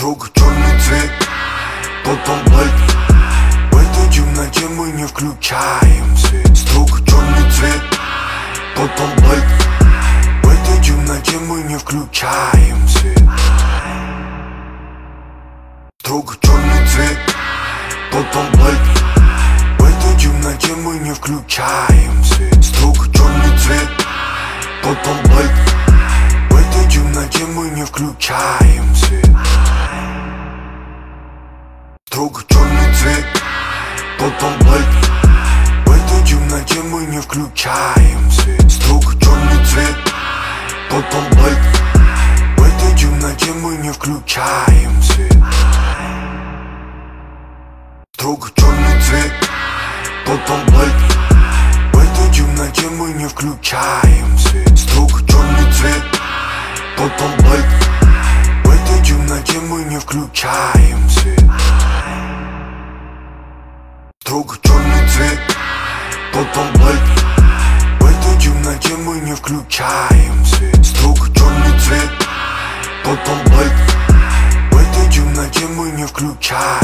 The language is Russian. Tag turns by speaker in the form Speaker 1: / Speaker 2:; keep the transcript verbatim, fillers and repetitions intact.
Speaker 1: Строго черный цвет, потолок. В этой темноте мы не включаем свет. Строго черный цвет, потолок. В этой темноте мы не включаем свет. Строго черный цвет, потолок. В этой темноте мы не включаем свет. Строго черный цвет, потолок. В этой темноте мы не включаем свет. Строго черный цвет, потолок. В этой темноте мы не включаем свет. Строго черный цвет, потолок. В этой темноте мы не включаем свет. Строго черный цвет, потолок. В этой темноте мы не включаем свет. Строго черный цвет, потолок. В этой темноте мы не включаем свет. Строго черный цвет, потолок. В этой темноте мы не включаем свет. Строго черный цвет, потолок. В этой темноте мы не включаем.